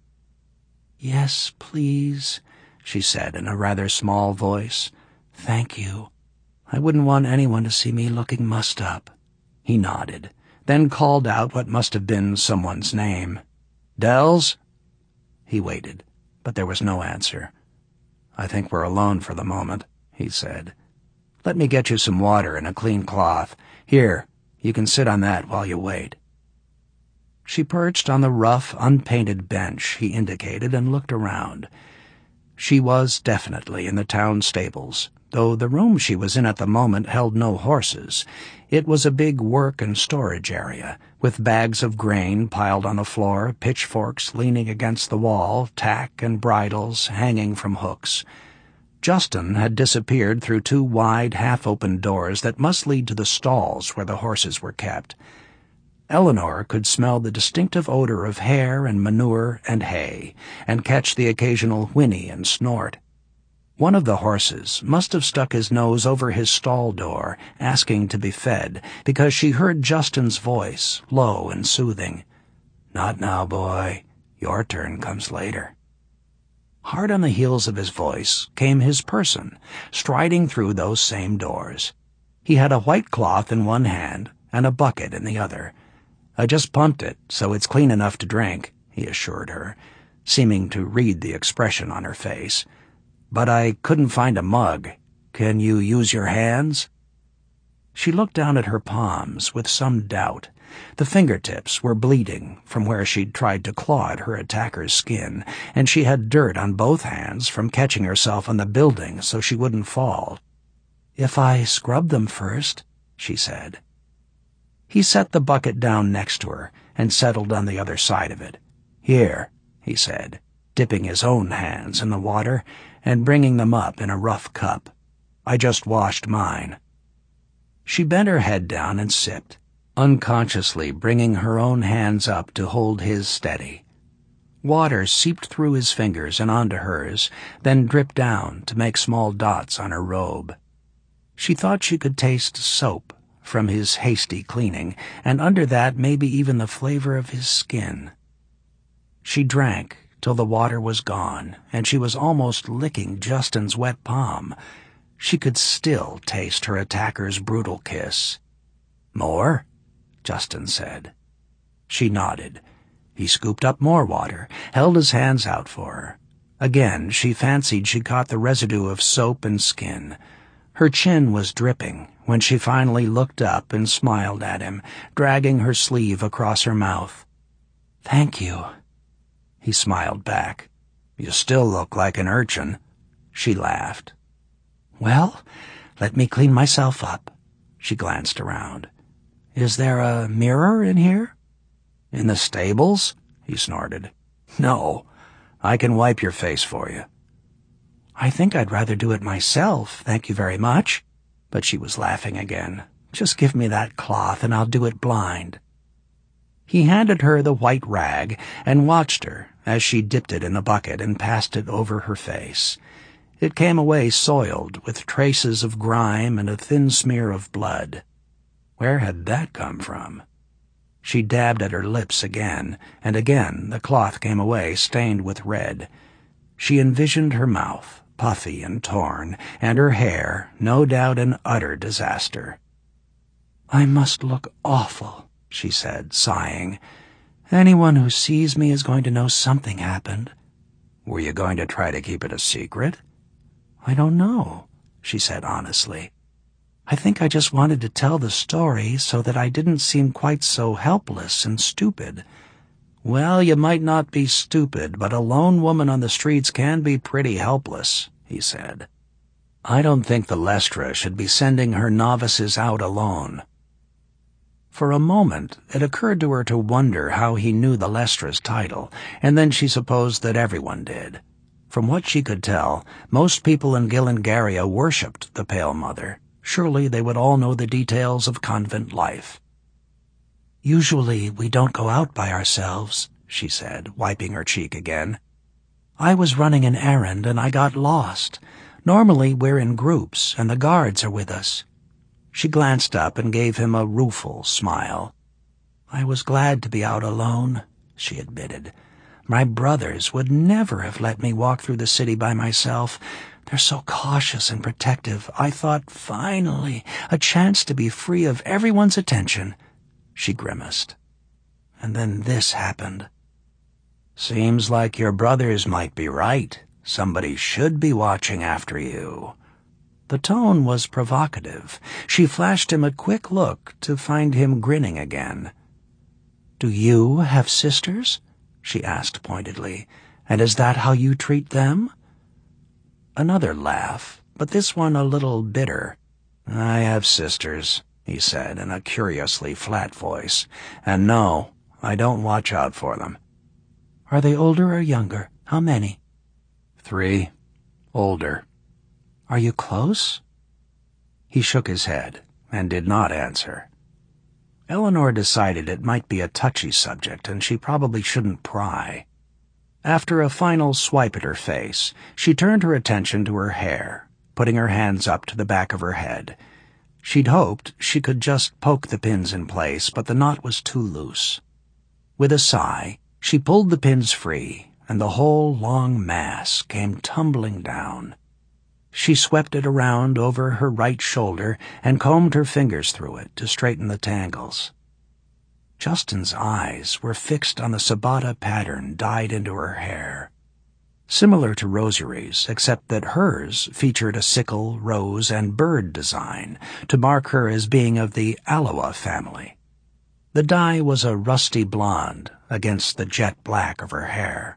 Yes, please, she said in a rather small voice. Thank you. I wouldn't want anyone to see me looking mussed up. He nodded, then called out what must have been someone's name. Dells? He waited, but there was no answer. I think we're alone for the moment, he said. Let me get you some water and a clean cloth. Here, you can sit on that while you wait. She perched on the rough, unpainted bench he indicated and looked around. She was definitely in the town stables, though the room she was in at the moment held no horses. It was a big work and storage area, with bags of grain piled on the floor, pitchforks leaning against the wall, tack and bridles hanging from hooks. Justin had disappeared through two wide, half-open doors that must lead to the stalls where the horses were kept. Eleanor could smell the distinctive odor of hair and manure and hay, and catch the occasional whinny and snort. One of the horses must have stuck his nose over his stall door, asking to be fed, because she heard Justin's voice, low and soothing. Not now, boy. Your turn comes later. Hard on the heels of his voice came his person, striding through those same doors. He had a white cloth in one hand and a bucket in the other. I just pumped it, so it's clean enough to drink, he assured her, seeming to read the expression on her face. But I couldn't find a mug. Can you use your hands? She looked down at her palms with some doubt. The fingertips were bleeding from where she'd tried to claw at her attacker's skin, and she had dirt on both hands from catching herself on the building so she wouldn't fall. If I scrub them first, she said. He set the bucket down next to her and settled on the other side of it. Here, he said, dipping his own hands in the water and bringing them up in a rough cup. I just washed mine. She bent her head down and sipped, unconsciously bringing her own hands up to hold his steady. Water seeped through his fingers and onto hers, then dripped down to make small dots on her robe. She thought she could taste soap from his hasty cleaning, and under that maybe even the flavor of his skin. She drank till the water was gone, and she was almost licking Justin's wet palm. She could still taste her attacker's brutal kiss. "More?" Justin said. She nodded. He scooped up more water, held his hands out for her. Again, she fancied she caught the residue of soap and skin. Her chin was dripping when she finally looked up and smiled at him, dragging her sleeve across her mouth. "Thank you." He smiled back. "You still look like an urchin." She laughed. "Well, let me clean myself up." She glanced around. "Is there a mirror in here?" "In the stables?" he snorted. "No. I can wipe your face for you." "I think I'd rather do it myself, thank you very much." But she was laughing again. "Just give me that cloth and I'll do it blind." He handed her the white rag and watched her as she dipped it in the bucket and passed it over her face. It came away soiled, with traces of grime and a thin smear of blood. Where had that come from? She dabbed at her lips again, and again the cloth came away stained with red. She envisioned her mouth, puffy and torn, and her hair, no doubt an utter disaster. "I must look awful," she said, sighing. "Anyone who sees me is going to know something happened." "Were you going to try to keep it a secret?" "I don't know," she said honestly. "I think I just wanted to tell the story so that I didn't seem quite so helpless and stupid." "Well, you might not be stupid, but a lone woman on the streets can be pretty helpless," he said. "I don't think the Lestra should be sending her novices out alone." For a moment, it occurred to her to wonder how he knew the Lestra's title, and then she supposed that everyone did. From what she could tell, most people in Gillingaria worshipped the Pale Mother. Surely they would all know the details of convent life. "Usually we don't go out by ourselves," she said, wiping her cheek again. "I was running an errand and I got lost. Normally we're in groups and the guards are with us." She glanced up and gave him a rueful smile. "I was glad to be out alone," she admitted. "My brothers would never have let me walk through the city by myself. They're so cautious and protective. I thought, finally, a chance to be free of everyone's attention." She grimaced. "And then this happened." "Seems like your brothers might be right. Somebody should be watching after you." The tone was provocative. She flashed him a quick look to find him grinning again. "Do you have sisters?" she asked pointedly. "And is that how you treat them?" Another laugh, but this one a little bitter. "I have sisters," he said in a curiously flat voice. "And no, I don't watch out for them." "Are they older or younger? How many?" "Three. Older." "Are you close?" He shook his head and did not answer. Eleanor decided it might be a touchy subject and she probably shouldn't pry. After a final swipe at her face, she turned her attention to her hair, putting her hands up to the back of her head. She'd hoped she could just poke the pins in place, but the knot was too loose. With a sigh, she pulled the pins free, and the whole long mass came tumbling down. She swept it around over her right shoulder and combed her fingers through it to straighten the tangles. Justin's eyes were fixed on the ciabatta pattern dyed into her hair. Similar to Rosiery's, except that hers featured a sickle, rose, and bird design to mark her as being of the Alloa family. The dye was a rusty blonde against the jet black of her hair.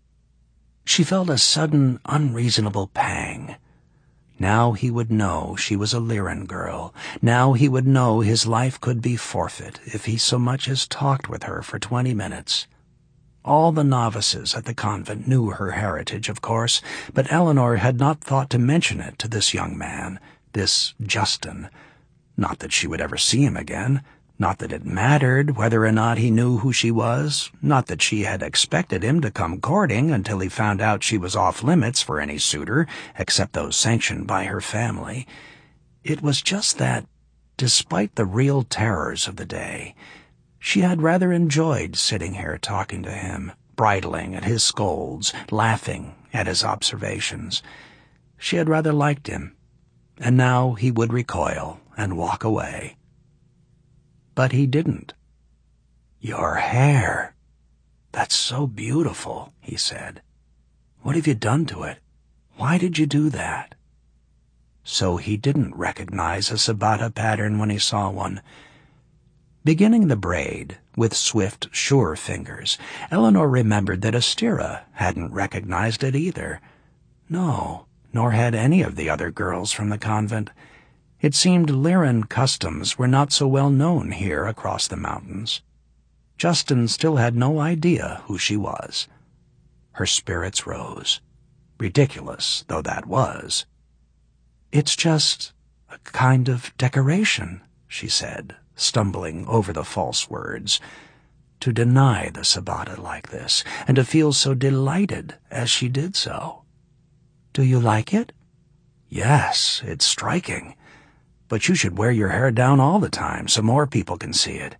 She felt a sudden, unreasonable pang. Now he would know she was a Lyran girl. Now he would know his life could be forfeit if he so much as talked with her for twenty minutes. All the novices at the convent knew her heritage, of course, but Eleanor had not thought to mention it to this young man, this Justin. Not that she would ever see him again. Not that it mattered whether or not he knew who she was, not that she had expected him to come courting until he found out she was off limits for any suitor except those sanctioned by her family. It was just that, despite the real terrors of the day, she had rather enjoyed sitting here talking to him, bridling at his scolds, laughing at his observations. She had rather liked him. and now he would recoil and walk away. But he didn't. "Your hair. That's so beautiful," he said. "What have you done to it? Why did you do that?" So he didn't recognize a Sabata pattern when he saw one. Beginning the braid with swift, sure fingers, Eleanor remembered that Astera hadn't recognized it either. No, nor had any of the other girls from the convent. It seemed Lyran customs were not so well known here across the mountains. Justin still had no idea who she was. Her spirits rose, ridiculous though that was. "It's just a kind of decoration," she said, stumbling over the false words. To deny the Sabata like this, and to feel so delighted as she did so. "Do you like it?" "Yes, it's striking. But you should wear your hair down all the time so more people can see it."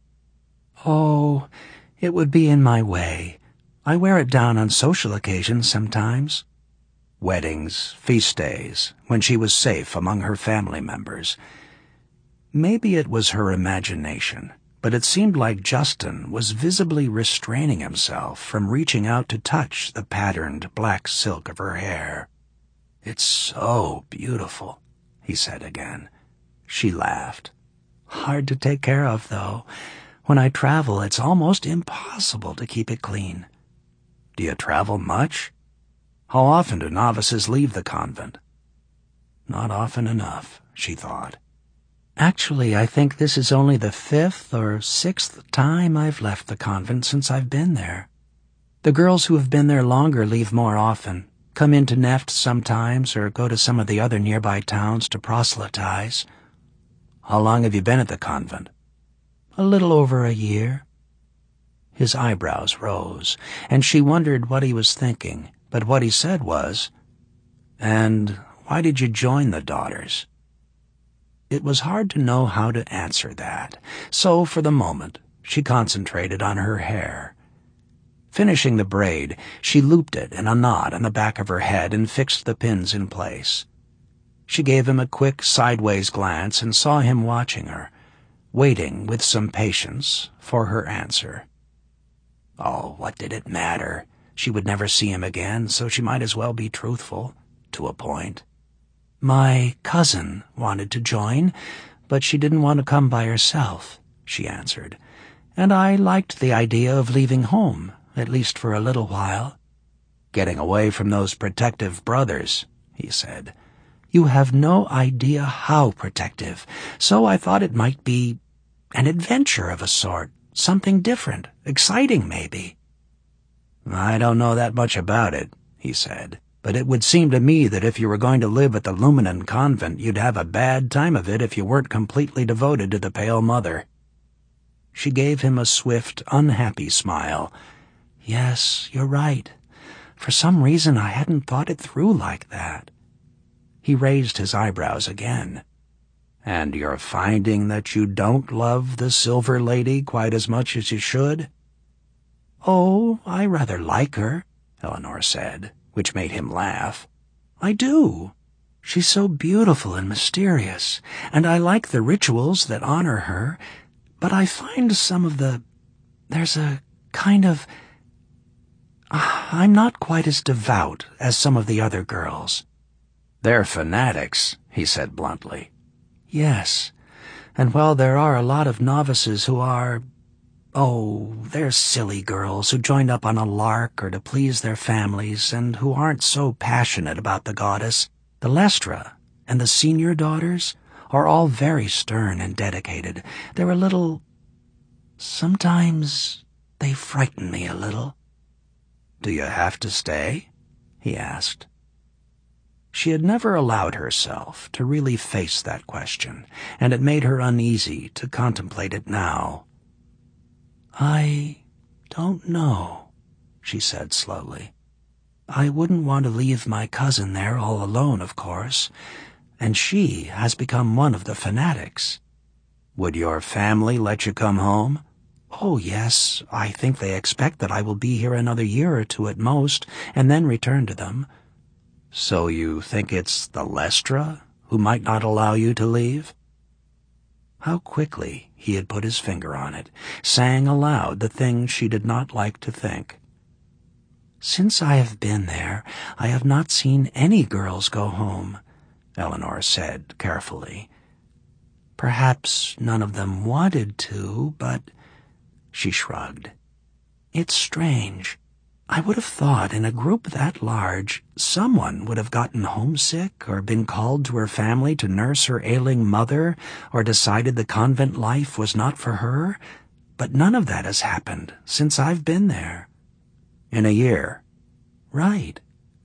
"Oh, it would be in my way. I wear it down on social occasions sometimes." Weddings, feast days, when she was safe among her family members. Maybe it was her imagination, but it seemed like Justin was visibly restraining himself from reaching out to touch the patterned black silk of her hair. "It's so beautiful," he said again. She laughed. "Hard to take care of, though. When I travel, it's almost impossible to keep it clean." "Do you travel much? How often do novices leave the convent?" Not often enough, she thought. "Actually, I think this is only the fifth or sixth time I've left the convent since I've been there. The girls who have been there longer leave more often, come into Neft sometimes, or go to some of the other nearby towns to proselytize." "How long have you been at the convent?" "A little over a year." His eyebrows rose, and she wondered what he was thinking, but what he said was, "And why did you join the Daughters?" It was hard to know how to answer that, so for the moment she concentrated on her hair. Finishing the braid, she looped it in a knot on the back of her head and fixed the pins in place. She gave him a quick sideways glance and saw him watching her, waiting with some patience for her answer. Oh, what did it matter? She would never see him again, so she might as well be truthful, to a point. "My cousin wanted to join, but she didn't want to come by herself," she answered, "and I liked the idea of leaving home, at least for a little while." "Getting away from those protective brothers," he said. "You have no idea how protective, so I thought it might be an adventure of a sort, something different, exciting maybe." "I don't know that much about it," he said, "but it would seem to me that if you were going to live at the Luminan convent, you'd have a bad time of it if you weren't completely devoted to the Pale Mother." She gave him a swift, unhappy smile. "Yes, you're right. For some reason I hadn't thought it through like that." He raised his eyebrows again. "And you're finding that you don't love the Silver Lady quite as much as you should?" "Oh, I rather like her," Eleanor said, which made him laugh. "I do. She's so beautiful and mysterious, and I like the rituals that honor her, but I find some of the... there's a kind of... I'm not quite as devout as some of the other girls." "They're fanatics," he said bluntly. "Yes, and while there are a lot of novices who are... oh, they're silly girls who joined up on a lark or to please their families and who aren't so passionate about the goddess, the Lestra and the senior daughters are all very stern and dedicated. They're a little... sometimes they frighten me a little." "Do you have to stay?" he asked. She had never allowed herself to really face that question, and it made her uneasy to contemplate it now. "I don't know," she said slowly. "I wouldn't want to leave my cousin there all alone, of course, and she has become one of the fanatics." "Would your family let you come home?" "Oh, yes. I think they expect that I will be here another year or two at most, and then return to them." "So you think it's the Lestra who might not allow you to leave?" How quickly he had put his finger on it, saying aloud the thing she did not like to think. "Since I have been there, I have not seen any girls go home," Eleanor said carefully. "Perhaps none of them wanted to, but—" She shrugged. "It's strange. I would have thought in a group that large, someone would have gotten homesick or been called to her family to nurse her ailing mother or decided the convent life was not for her, but none of that has happened since I've been there." "In a year?" "Right."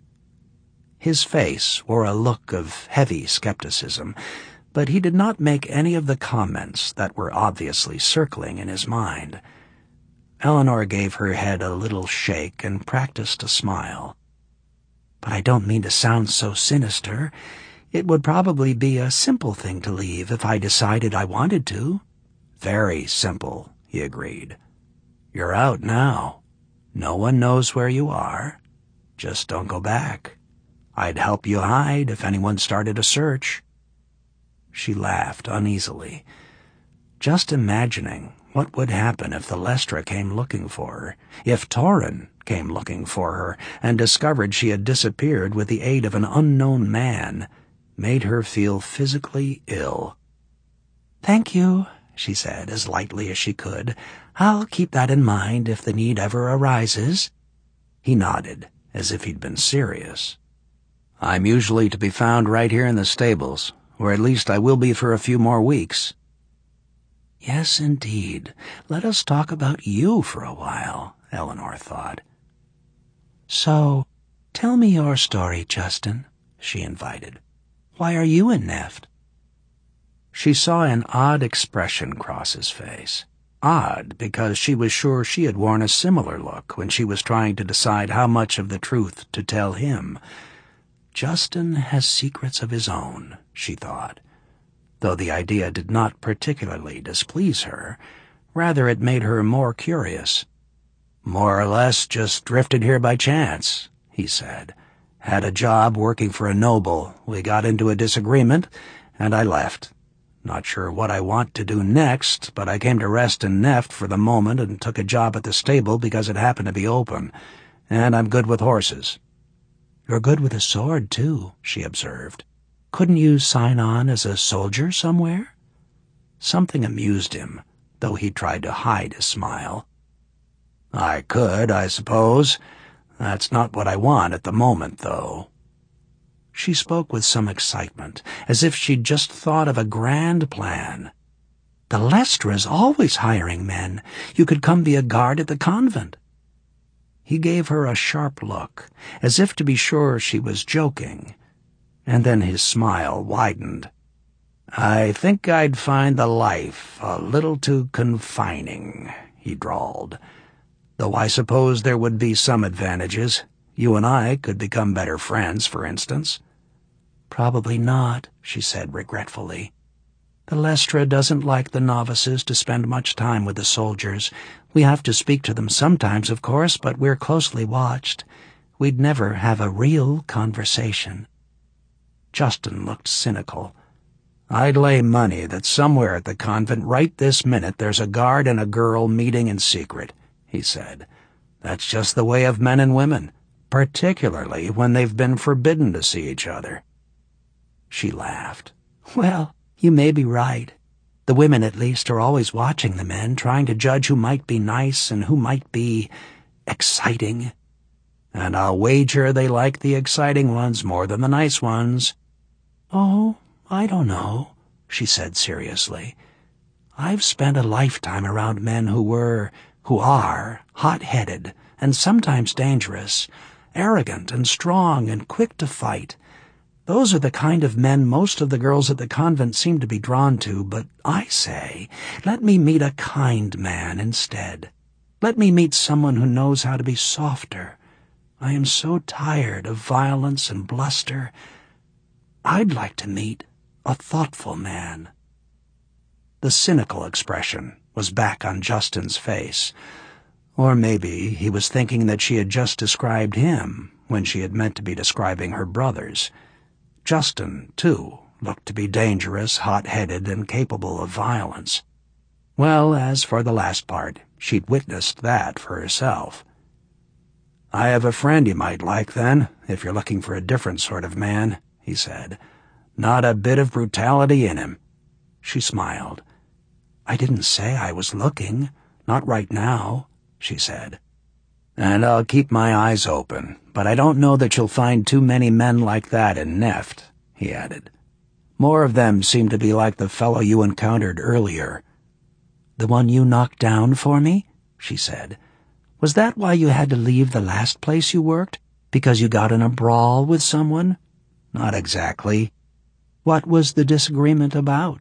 His face wore a look of heavy skepticism, but he did not make any of the comments that were obviously circling in his mind. Eleanor gave her head a little shake and practiced a smile. "But I don't mean to sound so sinister. It would probably be a simple thing to leave if I decided I wanted to." "Very simple," he agreed. "You're out now. No one knows where you are. Just don't go back. I'd help you hide if anyone started a search." She laughed uneasily, just imagining what would happen if the Lestra came looking for her, if Torrin came looking for her and discovered she had disappeared with the aid of an unknown man, made her feel physically ill. "Thank you," she said as lightly as she could. "I'll keep that in mind if the need ever arises." He nodded, as if he'd been serious. "I'm usually to be found right here in the stables, or at least I will be for a few more weeks." Yes, indeed. Let us talk about you for a while, Eleanor thought. "So, tell me your story, Justin," she invited. "Why are you in Neft?" She saw an odd expression cross his face. Odd because she was sure she had worn a similar look when she was trying to decide how much of the truth to tell him. Justin has secrets of his own, she thought. Though the idea did not particularly displease her, rather it made her more curious. "More or less just drifted here by chance," he said. "Had a job working for a noble. We got into a disagreement, and I left. Not sure what I want to do next, but I came to rest in Neft for the moment and took a job at the stable because it happened to be open. And I'm good with horses." "You're good with a sword, too," she observed. "Couldn't you sign on as a soldier somewhere?" Something amused him, though he tried to hide his smile. "I could, I suppose. That's not what I want at the moment, though." She spoke with some excitement, as if she'd just thought of a grand plan. "The Lestra's always hiring men. You could come be a guard at the convent." He gave her a sharp look, as if to be sure she was joking, and then his smile widened. "I think I'd find the life a little too confining," he drawled. "Though I suppose there would be some advantages. You and I could become better friends, for instance." "Probably not," she said regretfully. "The Lestra doesn't like the novices to spend much time with the soldiers. We have to speak to them sometimes, of course, but we're closely watched. We'd never have a real conversation." Justin looked cynical. "I'd lay money that somewhere at the convent right this minute there's a guard and a girl meeting in secret," he said. "That's just the way of men and women, particularly when they've been forbidden to see each other." She laughed. "Well, you may be right. The women, at least, are always watching the men, trying to judge who might be nice and who might be exciting. And I'll wager they like the exciting ones more than the nice ones." "Oh, I don't know," she said seriously. "I've spent a lifetime around men who were, who are, hot-headed and sometimes dangerous, arrogant and strong and quick to fight. Those are the kind of men most of the girls at the convent seem to be drawn to, but I say, let me meet a kind man instead. Let me meet someone who knows how to be softer. I am so tired of violence and bluster. I'd like to meet a thoughtful man." The cynical expression was back on Justin's face. Or maybe he was thinking that she had just described him when she had meant to be describing her brothers. Justin, too, looked to be dangerous, hot-headed, and capable of violence. Well, as for the last part, she'd witnessed that for herself. "I have a friend you might like, then, if you're looking for a different sort of man," he said. "Not a bit of brutality in him." She smiled. "I didn't say I was looking. Not right now," she said. "And I'll keep my eyes open, but I don't know that you'll find too many men like that in Neft," he added. "More of them seem to be like the fellow you encountered earlier." "The one you knocked down for me?" she said. "Was that why you had to leave the last place you worked? Because you got in a brawl with someone?" "Not exactly." "What was the disagreement about?"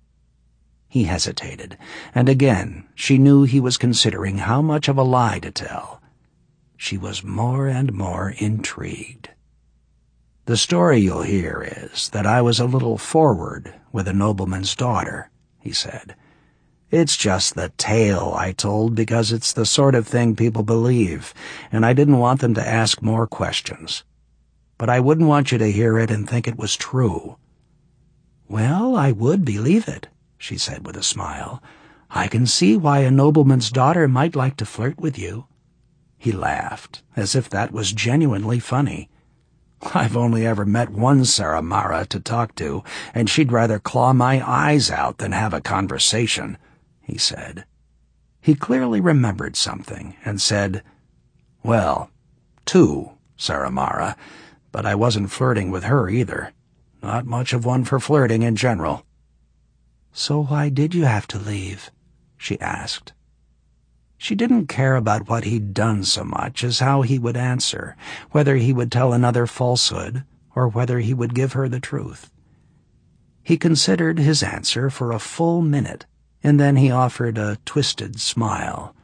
He hesitated, and again she knew he was considering how much of a lie to tell. She was more and more intrigued. "The story you'll hear is that I was a little forward with a nobleman's daughter," he said. "It's just the tale I told because it's the sort of thing people believe, and I didn't want them to ask more questions. But I wouldn't want you to hear it and think it was true." "Well, I would believe it," she said with a smile. "I can see why a nobleman's daughter might like to flirt with you." He laughed, as if that was genuinely funny. "I've only ever met one Sarah Mara to talk to, and she'd rather claw my eyes out than have a conversation," he said. He clearly remembered something and said, "Well, two, Sarah Mara, but I wasn't flirting with her either. Not much of one for flirting in general." "So why did you have to leave?" she asked. She didn't care about what he'd done so much as how he would answer, whether he would tell another falsehood or whether he would give her the truth. He considered his answer for a full minute, and then he offered a twisted smile.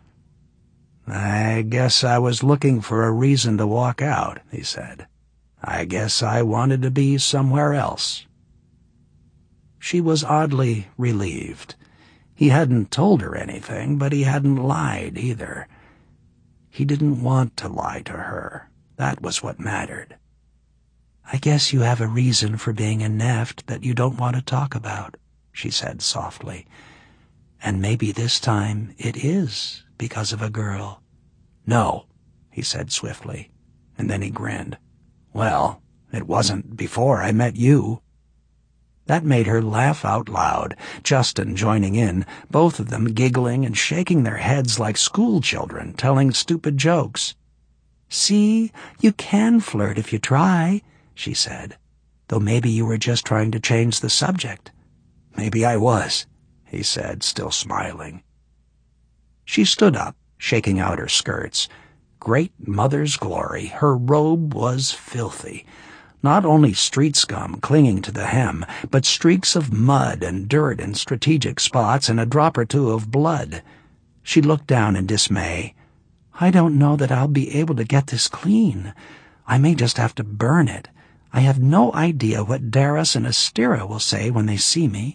"I guess I was looking for a reason to walk out," he said. "I guess I wanted to be somewhere else." She was oddly relieved. He hadn't told her anything, but he hadn't lied either. He didn't want to lie to her. That was what mattered. "I guess you have a reason for being in Neft that you don't want to talk about," she said softly. "And maybe this time it is because of a girl." "No," he said swiftly, and then he grinned. "Well, it wasn't before I met you." That made her laugh out loud, Justin joining in, both of them giggling and shaking their heads like schoolchildren telling stupid jokes. "See, you can flirt if you try," she said, "though maybe you were just trying to change the subject." "Maybe I was," he said, still smiling. She stood up, shaking out her skirts. Great mother's glory, her robe was filthy. Not only street scum clinging to the hem, but streaks of mud and dirt in strategic spots and a drop or two of blood. She looked down in dismay. "I don't know that I'll be able to get this clean. I may just have to burn it. I have no idea what Darius and Astera will say when they see me."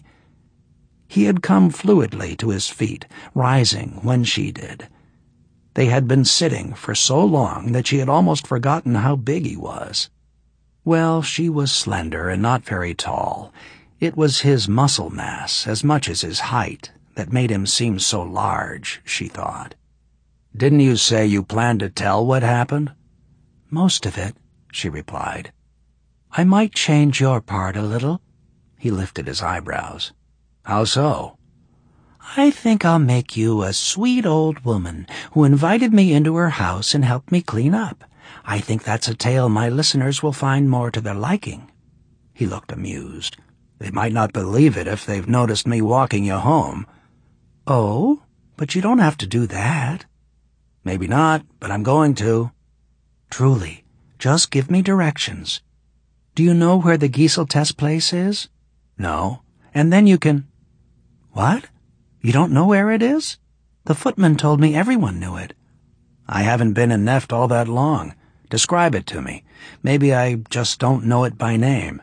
He had come fluidly to his feet, rising when she did. They had been sitting for so long that she had almost forgotten how big he was. Well, she was slender and not very tall. It was his muscle mass, as much as his height, that made him seem so large, she thought. "Didn't you say you planned to tell what happened?" "Most of it," she replied. "I might change your part a little." He lifted his eyebrows. "How so?" "I think I'll make you a sweet old woman who invited me into her house and helped me clean up. I think that's a tale my listeners will find more to their liking." He looked amused. "They might not believe it if they've noticed me walking you home." "Oh, but you don't have to do that." "Maybe not, but I'm going to." "Truly, just give me directions. Do you know where the Gieseltest place is?" "No." "And then you can—" "What? You don't know where it is? The footman told me everyone knew it." "I haven't been in Neft all that long. Describe it to me. Maybe I just don't know it by name."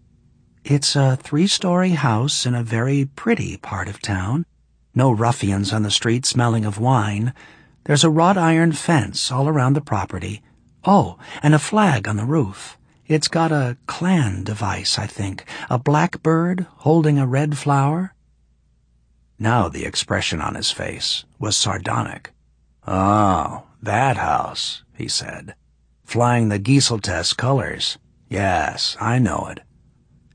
"It's a three-story house in a very pretty part of town. No ruffians on the street smelling of wine. There's a wrought iron fence all around the property. Oh, and a flag on the roof. It's got a clan device, I think. A blackbird holding a red flower." Now the expression on his face was sardonic. "Oh, that house," he said. "Flying the Gieseltest colors. Yes, I know it.